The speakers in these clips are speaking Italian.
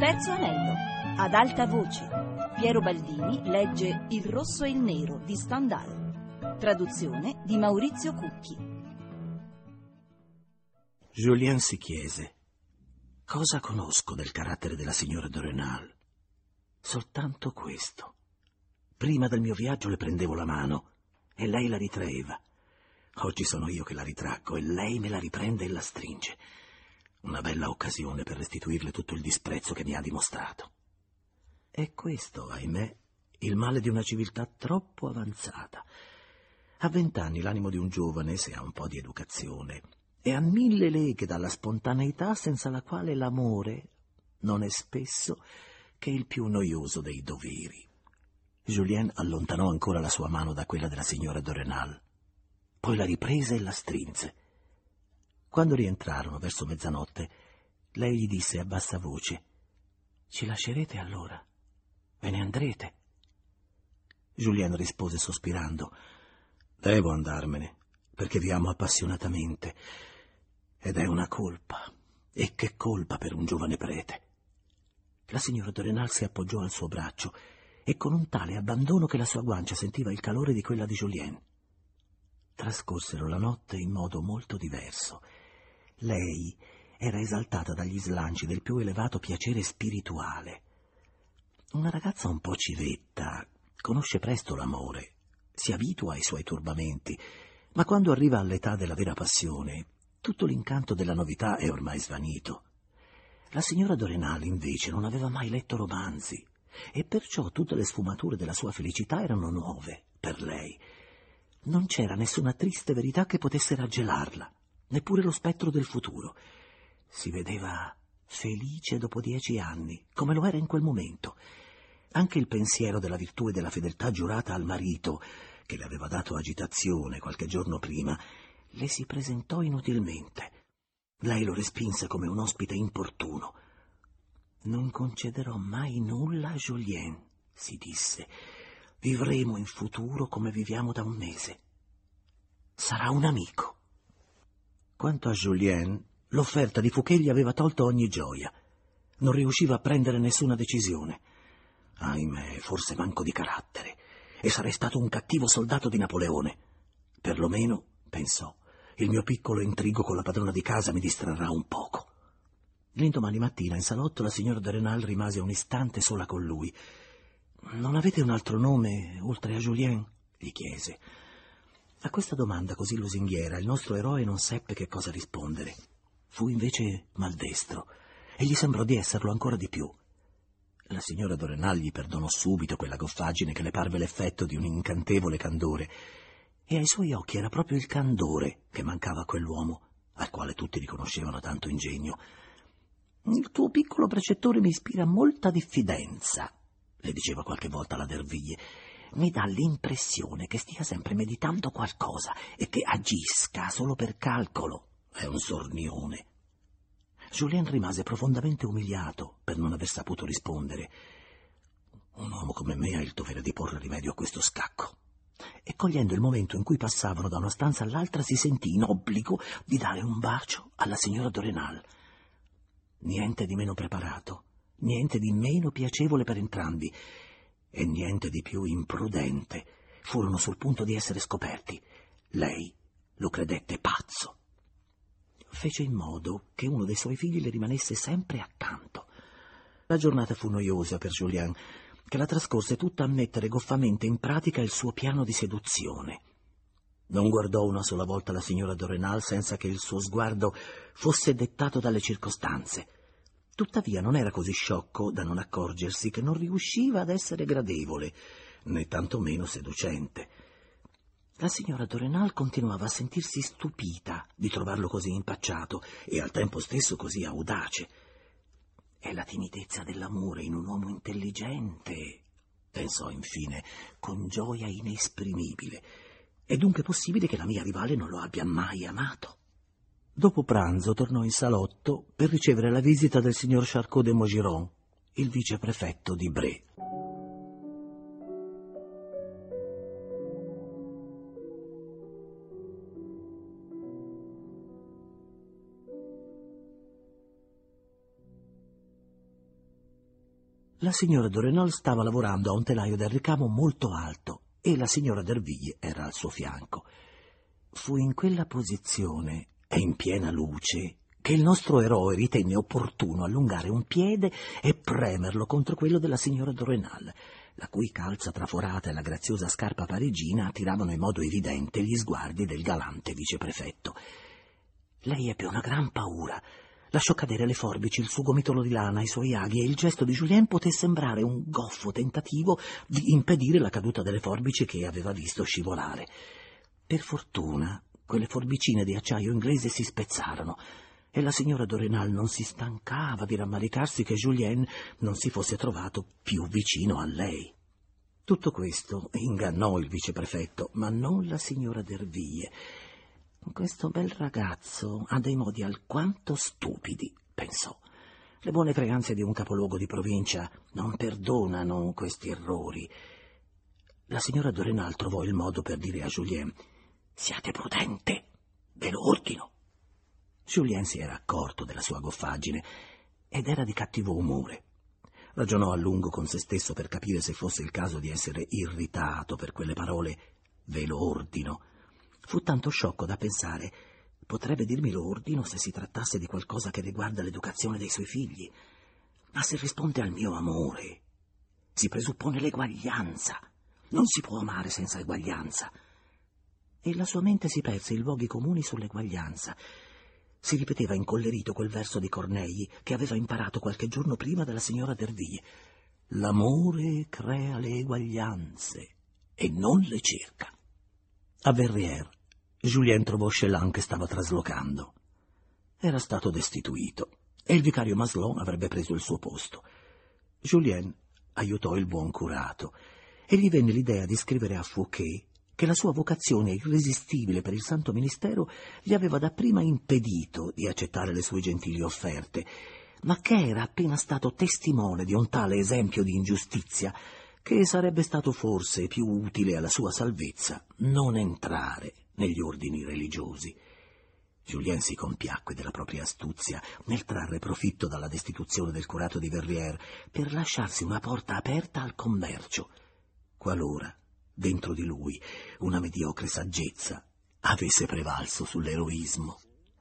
Terzo anello. Ad alta voce. Piero Baldini legge Il rosso e il nero di Stendhal. Traduzione di Maurizio Cucchi. Julien si chiese: cosa conosco del carattere della signora de Rênal? Soltanto questo. Prima del mio viaggio le prendevo la mano e lei la ritraeva. Oggi sono io che la ritraggo e lei me la riprende e la stringe. Una bella occasione per restituirle tutto il disprezzo che mi ha dimostrato. È questo, ahimè, il male di una civiltà troppo avanzata. A 20 anni l'animo di un giovane, se ha un po' di educazione, è a 1000 leghe dalla spontaneità senza la quale l'amore non è spesso che il più noioso dei doveri. Julien allontanò ancora la sua mano da quella della signora de Rênal, poi la riprese e la strinse. Quando rientrarono verso mezzanotte, lei gli disse a bassa voce: «Ci lascerete allora? Ve ne andrete?» Julien rispose sospirando: «Devo andarmene, perché vi amo appassionatamente, ed è una colpa, e che colpa per un giovane prete!» La signora de Rênal si appoggiò al suo braccio e con un tale abbandono che la sua guancia sentiva il calore di quella di Julien. Trascorsero la notte in modo molto diverso. Lei era esaltata dagli slanci del più elevato piacere spirituale. Una ragazza un po' civetta conosce presto l'amore, si abitua ai suoi turbamenti, ma quando arriva all'età della vera passione, tutto l'incanto della novità è ormai svanito. La signora de Rênal, invece, non aveva mai letto romanzi, e perciò tutte le sfumature della sua felicità erano nuove per lei. Non c'era nessuna triste verità che potesse raggelarla, neppure lo spettro del futuro. Si vedeva felice dopo 10 anni, come lo era in quel momento. Anche il pensiero della virtù e della fedeltà giurata al marito, che le aveva dato agitazione qualche giorno prima, le si presentò inutilmente. Lei lo respinse come un ospite importuno. «Non concederò mai nulla a Julien», si disse. «Vivremo in futuro come viviamo da un mese. Sarà un amico». Quanto a Julien, l'offerta di Fouquet gli aveva tolto ogni gioia. Non riusciva a prendere nessuna decisione. Ahimè, forse manco di carattere, e sarei stato un cattivo soldato di Napoleone. Perlomeno, pensò, il mio piccolo intrigo con la padrona di casa mi distrarrà un poco. L'indomani mattina in salotto la signora de Rênal rimase un istante sola con lui. «Non avete un altro nome oltre a Julien?» gli chiese. A questa domanda così lusinghiera il nostro eroe non seppe che cosa rispondere. Fu invece maldestro e gli sembrò di esserlo ancora di più. La signora de Rênal gli perdonò subito quella goffaggine che le parve l'effetto di un incantevole candore, e ai suoi occhi era proprio il candore che mancava a quell'uomo, al quale tutti riconoscevano tanto ingegno. «Il tuo piccolo precettore mi ispira molta diffidenza», le diceva qualche volta la Derville. «Mi dà l'impressione che stia sempre meditando qualcosa e che agisca solo per calcolo. È un sornione». Julien rimase profondamente umiliato per non aver saputo rispondere. Un uomo come me ha il dovere di porre rimedio a questo scacco. E cogliendo il momento in cui passavano da una stanza all'altra si sentì in obbligo di dare un bacio alla signora de Rênal. Niente di meno preparato, niente di meno piacevole per entrambi, e niente di più imprudente. Furono sul punto di essere scoperti. Lei lo credette pazzo. Fece in modo che uno dei suoi figli le rimanesse sempre accanto. La giornata fu noiosa per Julien, che la trascorse tutta a mettere goffamente in pratica il suo piano di seduzione. Non guardò una sola volta la signora de Rênal senza che il suo sguardo fosse dettato dalle circostanze. Tuttavia non era così sciocco da non accorgersi che non riusciva ad essere gradevole, né tantomeno seducente. La signora de Rênal continuava a sentirsi stupita di trovarlo così impacciato e al tempo stesso così audace. «È la timidezza dell'amore in un uomo intelligente», pensò infine, con gioia inesprimibile. «È dunque possibile che la mia rivale non lo abbia mai amato?» Dopo pranzo tornò in salotto per ricevere la visita del signor Charcot de Maugiron, il viceprefetto di Bré. La signora de Rênal stava lavorando a un telaio del ricamo molto alto e la signora d'Herville era al suo fianco. Fu in quella posizione e in piena luce che il nostro eroe ritenne opportuno allungare un piede e premerlo contro quello della signora de Rênal, la cui calza traforata e la graziosa scarpa parigina attiravano in modo evidente gli sguardi del galante viceprefetto. Lei ebbe una gran paura. Lasciò cadere le forbici, il suo gomitolo di lana, i suoi aghi, e il gesto di Julien poté sembrare un goffo tentativo di impedire la caduta delle forbici che aveva visto scivolare. Per fortuna, quelle forbicine di acciaio inglese si spezzarono e la signora de Rênal non si stancava di rammaricarsi che Julien non si fosse trovato più vicino a lei. Tutto questo ingannò il viceprefetto, ma non la signora d'Herville. «Questo bel ragazzo ha dei modi alquanto stupidi», pensò. «Le buone creanze di un capoluogo di provincia non perdonano questi errori». La signora de Rênal trovò il modo per dire a Julien: «Siate prudente, ve lo ordino». Julien si era accorto della sua goffaggine ed era di cattivo umore. Ragionò a lungo con se stesso per capire se fosse il caso di essere irritato per quelle parole «ve lo ordino». Fu tanto sciocco da pensare: potrebbe dirmi lo ordino se si trattasse di qualcosa che riguarda l'educazione dei suoi figli. Ma se risponde al mio amore, si presuppone l'eguaglianza. Non si può amare senza eguaglianza. E la sua mente si perse in luoghi comuni sull'eguaglianza. Si ripeteva incollerito quel verso di Corneille che aveva imparato qualche giorno prima dalla signora d'Herville: «L'amore crea le eguaglianze e non le cerca». A Verrières, Julien trovò Chelan che stava traslocando. Era stato destituito e il vicario Maslon avrebbe preso il suo posto. Julien aiutò il buon curato e gli venne l'idea di scrivere a Fouquet che la sua vocazione irresistibile per il santo ministero gli aveva dapprima impedito di accettare le sue gentili offerte, ma che era appena stato testimone di un tale esempio di ingiustizia che sarebbe stato forse più utile alla sua salvezza non entrare negli ordini religiosi. Julien si compiacque della propria astuzia nel trarre profitto dalla destituzione del curato di Verrières per lasciarsi una porta aperta al commercio, qualora dentro di lui una mediocre saggezza avesse prevalso sull'eroismo.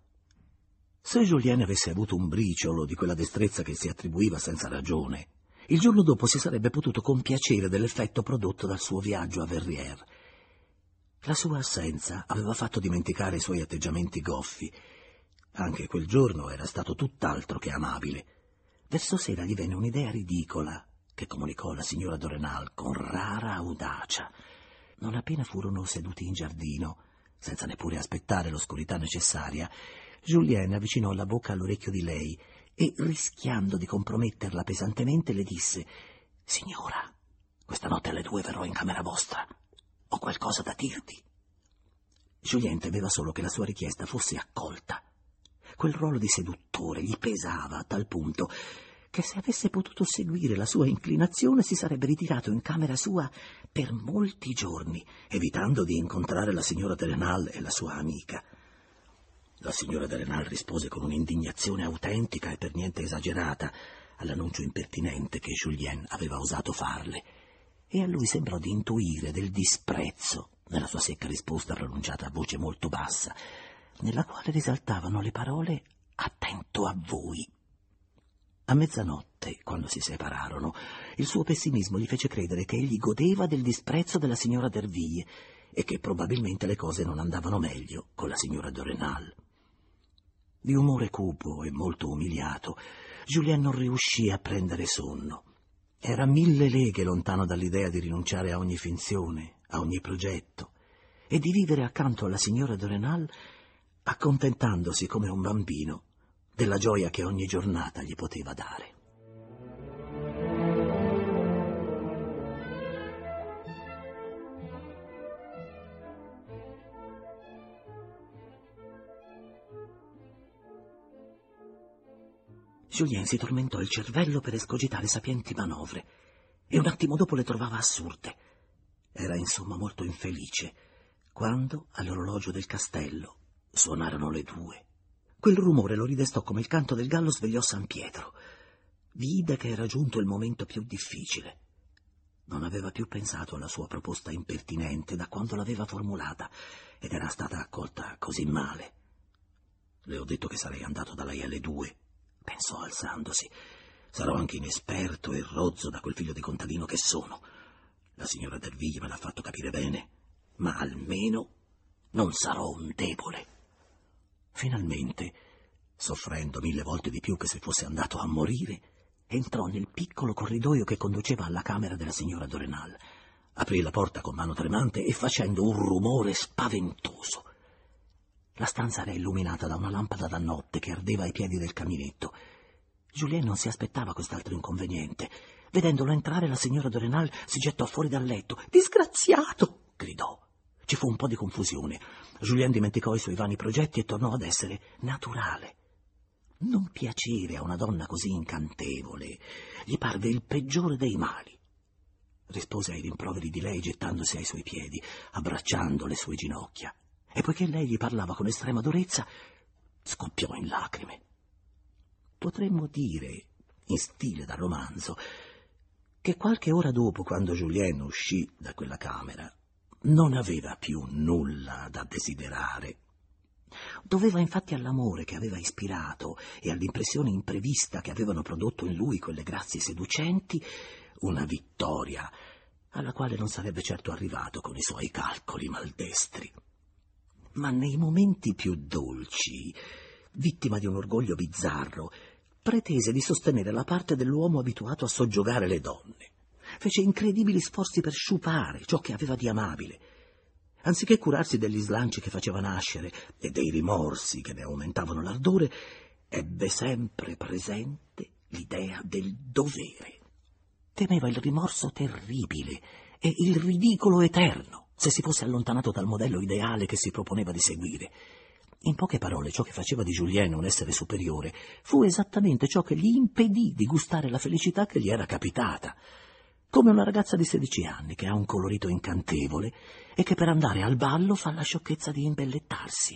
Se Julien avesse avuto un briciolo di quella destrezza che si attribuiva senza ragione, il giorno dopo si sarebbe potuto compiacere dell'effetto prodotto dal suo viaggio a Verrières. La sua assenza aveva fatto dimenticare i suoi atteggiamenti goffi. Anche quel giorno era stato tutt'altro che amabile. Verso sera gli venne un'idea ridicola che comunicò alla signora de Rênal con rara audacia. Non appena furono seduti in giardino, senza neppure aspettare l'oscurità necessaria, Julien avvicinò la bocca all'orecchio di lei e, rischiando di comprometterla pesantemente, le disse: «Signora, questa notte alle 2 verrò in camera vostra. Ho qualcosa da dirvi». Julien temeva solo che la sua richiesta fosse accolta. Quel ruolo di seduttore gli pesava a tal punto che, se avesse potuto seguire la sua inclinazione, si sarebbe ritirato in camera sua per molti giorni, evitando di incontrare la signora de Rênal e la sua amica. La signora de Rênal rispose con un'indignazione autentica e per niente esagerata all'annuncio impertinente che Julien aveva osato farle, e a lui sembrò di intuire del disprezzo nella sua secca risposta pronunciata a voce molto bassa, nella quale risaltavano le parole «attento a voi». A mezzanotte, quando si separarono, il suo pessimismo gli fece credere che egli godeva del disprezzo della signora d'Herville e che probabilmente le cose non andavano meglio con la signora de Rênal. Di umore cupo e molto umiliato, Julien non riuscì a prendere sonno. Era 1000 leghe lontano dall'idea di rinunciare a ogni finzione, a ogni progetto, e di vivere accanto alla signora de Rênal, accontentandosi come un bambino della gioia che ogni giornata gli poteva dare. Julien si tormentò il cervello per escogitare sapienti manovre e un attimo dopo le trovava assurde. Era insomma molto infelice quando all'orologio del castello suonarono le 2. Quel rumore lo ridestò come il canto del gallo svegliò San Pietro. vide che era giunto il momento più difficile. Non aveva più pensato alla sua proposta impertinente da quando l'aveva formulata ed era stata accolta così male. Le ho detto che sarei andato da lei alle 2, pensò alzandosi. Sarò anche inesperto e rozzo da quel figlio di contadino che sono. La signora Derville me l'ha fatto capire bene, ma almeno non sarò un debole. Finalmente, soffrendo 1000 volte di più che se fosse andato a morire, entrò nel piccolo corridoio che conduceva alla camera della signora de Rênal. Aprì la porta con mano tremante e facendo un rumore spaventoso. La stanza era illuminata da una lampada da notte che ardeva ai piedi del caminetto. Julien non si aspettava quest'altro inconveniente. Vedendolo entrare, la signora de Rênal si gettò fuori dal letto. «Disgraziato!» gridò. Ci fu un po' di confusione. Julien dimenticò i suoi vani progetti e tornò ad essere naturale. Non piacere a una donna così incantevole gli parve il peggiore dei mali. Rispose ai rimproveri di lei gettandosi ai suoi piedi, abbracciando le sue ginocchia, e poiché lei gli parlava con estrema durezza, scoppiò in lacrime. Potremmo dire, in stile da romanzo, che qualche ora dopo, quando Julien uscì da quella camera, non aveva più nulla da desiderare. Doveva infatti all'amore che aveva ispirato e all'impressione imprevista che avevano prodotto in lui quelle grazie seducenti una vittoria alla quale non sarebbe certo arrivato con i suoi calcoli maldestri. Ma nei momenti più dolci, vittima di un orgoglio bizzarro, pretese di sostenere la parte dell'uomo abituato a soggiogare le donne. Fece incredibili sforzi per sciupare ciò che aveva di amabile. Anziché curarsi degli slanci che faceva nascere e dei rimorsi che ne aumentavano l'ardore, ebbe sempre presente l'idea del dovere. Temeva il rimorso terribile e il ridicolo eterno se si fosse allontanato dal modello ideale che si proponeva di seguire. In poche parole, ciò che faceva di Julien un essere superiore fu esattamente ciò che gli impedì di gustare la felicità che gli era capitata. Come una ragazza di 16 anni che ha un colorito incantevole e che per andare al ballo fa la sciocchezza di imbellettarsi.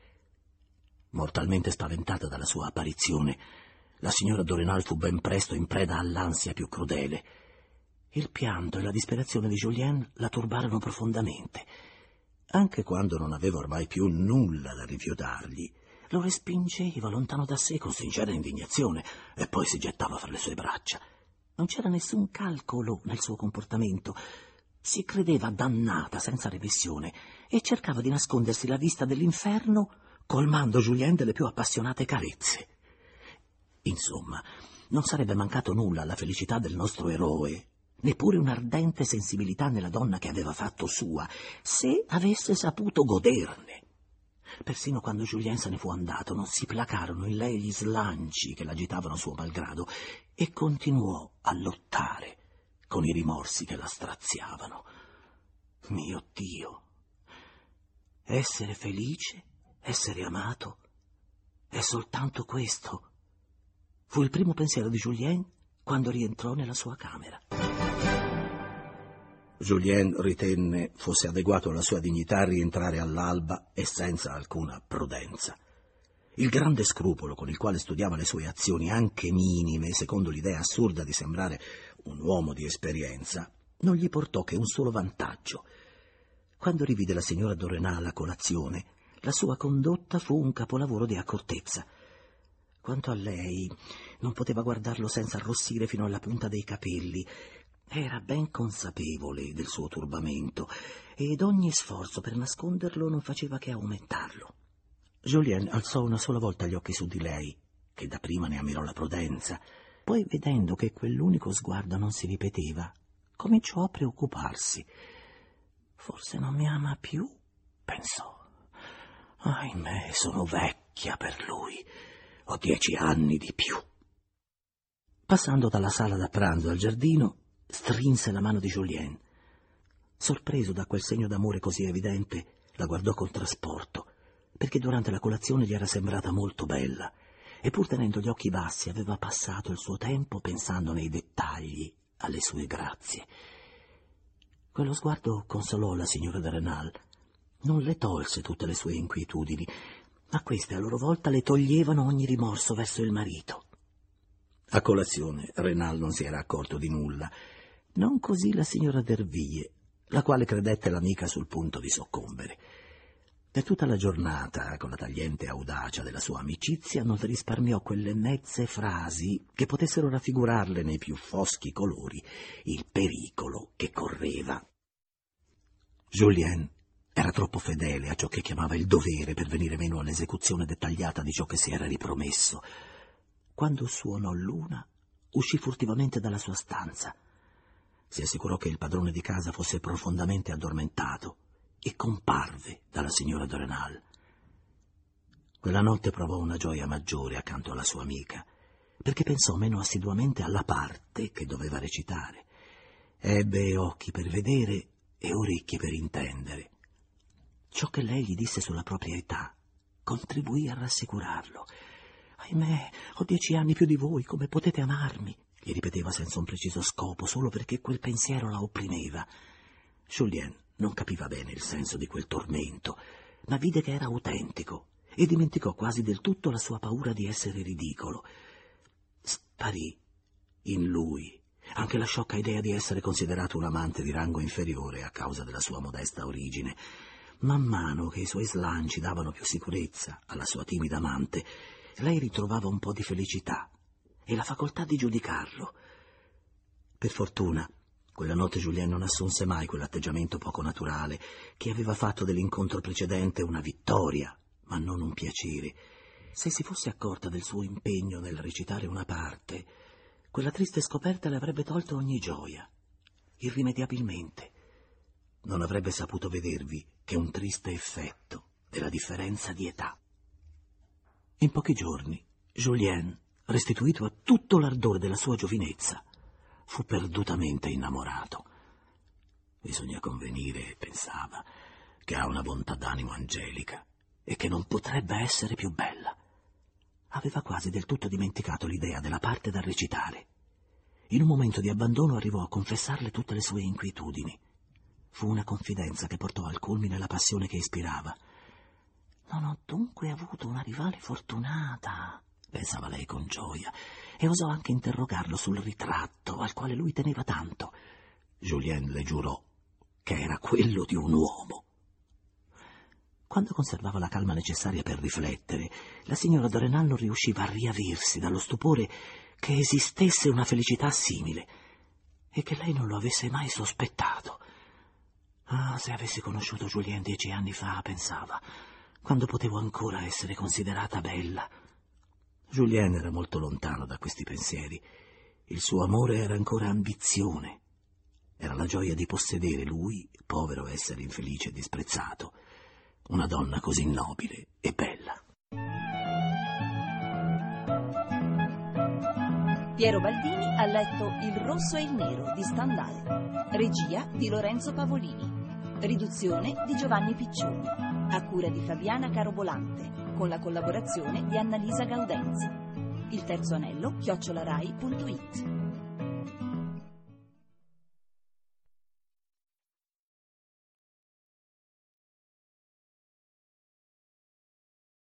Mortalmente spaventata dalla sua apparizione, la signora de Rênal fu ben presto in preda all'ansia più crudele. Il pianto e la disperazione di Julien la turbarono profondamente. Anche quando non aveva ormai più nulla da rifiutargli, lo respingeva lontano da sé con sincera indignazione e poi si gettava fra le sue braccia. Non c'era nessun calcolo nel suo comportamento. Si credeva dannata senza remissione e cercava di nascondersi la vista dell'inferno colmando Julien delle più appassionate carezze. Insomma, non sarebbe mancato nulla alla felicità del nostro eroe, neppure un'ardente sensibilità nella donna che aveva fatto sua, se avesse saputo goderne. Persino quando Julien se ne fu andato non si placarono in lei gli slanci che l'agitavano a suo malgrado e continuò a lottare con i rimorsi che la straziavano. Mio Dio, essere felice, essere amato, è soltanto questo. Fu il primo pensiero di Julien quando rientrò nella sua camera. Julien ritenne fosse adeguato alla sua dignità rientrare all'alba e senza alcuna prudenza. Il grande scrupolo con il quale studiava le sue azioni, anche minime, secondo l'idea assurda di sembrare un uomo di esperienza, non gli portò che un solo vantaggio. Quando rivide la signora de Rênal a colazione, la sua condotta fu un capolavoro di accortezza. Quanto a lei, non poteva guardarlo senza arrossire fino alla punta dei capelli. Era ben consapevole del suo turbamento ed ogni sforzo per nasconderlo non faceva che aumentarlo. Julien alzò una sola volta gli occhi su di lei, che dapprima ne ammirò la prudenza. Poi, vedendo che quell'unico sguardo non si ripeteva, cominciò a preoccuparsi. «Forse non mi ama più?» pensò. «Ahimè, sono vecchia per lui. Ho 10 anni di più». Passando dalla sala da pranzo al giardino, strinse la mano di Julien. Sorpreso da quel segno d'amore così evidente, la guardò con trasporto, perché durante la colazione gli era sembrata molto bella, e pur tenendo gli occhi bassi aveva passato il suo tempo pensando nei dettagli alle sue grazie. Quello sguardo consolò la signora de Rênal. Non le tolse tutte le sue inquietudini, ma queste a loro volta le toglievano ogni rimorso verso il marito. A colazione Renal non si era accorto di nulla, non così la signora Derville, la quale credette l'amica sul punto di soccombere. Per tutta la giornata, con la tagliente audacia della sua amicizia, non risparmiò quelle mezze frasi che potessero raffigurarle nei più foschi colori il pericolo che correva. Julien era troppo fedele a ciò che chiamava il dovere per venire meno all'esecuzione dettagliata di ciò che si era ripromesso. Quando suonò l'una, uscì furtivamente dalla sua stanza. Si assicurò che il padrone di casa fosse profondamente addormentato e comparve dalla signora de Rênal. Quella notte provò una gioia maggiore accanto alla sua amica, perché pensò meno assiduamente alla parte che doveva recitare. Ebbe occhi per vedere e orecchie per intendere. Ciò che lei gli disse sulla propria età contribuì a rassicurarlo. «Ahimè, ho 10 anni più di voi, come potete amarmi?» gli ripeteva senza un preciso scopo, solo perché quel pensiero la opprimeva. Julien non capiva bene il senso di quel tormento, ma vide che era autentico e dimenticò quasi del tutto la sua paura di essere ridicolo. Sparì in lui anche la sciocca idea di essere considerato un amante di rango inferiore a causa della sua modesta origine. Man mano che i suoi slanci davano più sicurezza alla sua timida amante, lei ritrovava un po' di felicità e la facoltà di giudicarlo. Per fortuna, quella notte Julien non assunse mai quell'atteggiamento poco naturale che aveva fatto dell'incontro precedente una vittoria, ma non un piacere. Se si fosse accorta del suo impegno nel recitare una parte, quella triste scoperta le avrebbe tolto ogni gioia, irrimediabilmente. Non avrebbe saputo vedervi che un triste effetto della differenza di età. In pochi giorni, Julien, restituito a tutto l'ardore della sua giovinezza, fu perdutamente innamorato. Bisogna convenire, pensava, che ha una bontà d'animo angelica e che non potrebbe essere più bella. Aveva quasi del tutto dimenticato l'idea della parte da recitare. In un momento di abbandono arrivò a confessarle tutte le sue inquietudini. Fu una confidenza che portò al culmine la passione che ispirava. «Non ho dunque avuto una rivale fortunata», pensava lei con gioia, e osò anche interrogarlo sul ritratto al quale lui teneva tanto. Julien le giurò che era quello di un uomo. Quando conservava la calma necessaria per riflettere, la signora de Rênal non riusciva a riaversi dallo stupore che esistesse una felicità simile e che lei non lo avesse mai sospettato. Ah, se avessi conosciuto Julien 10 anni fa, pensava, quando potevo ancora essere considerata bella. Julien era molto lontano da questi pensieri. Il suo amore era ancora ambizione. Era la gioia di possedere lui, povero essere infelice e disprezzato, una donna così nobile e bella. Piero Baldini ha letto Il rosso e il nero di Stendhal, regia di Lorenzo Pavolini, riduzione di Giovanni Piccioni, a cura di Fabiana Carobolante, con la collaborazione di Annalisa Gaudenzi. Il terzo anello @rai.it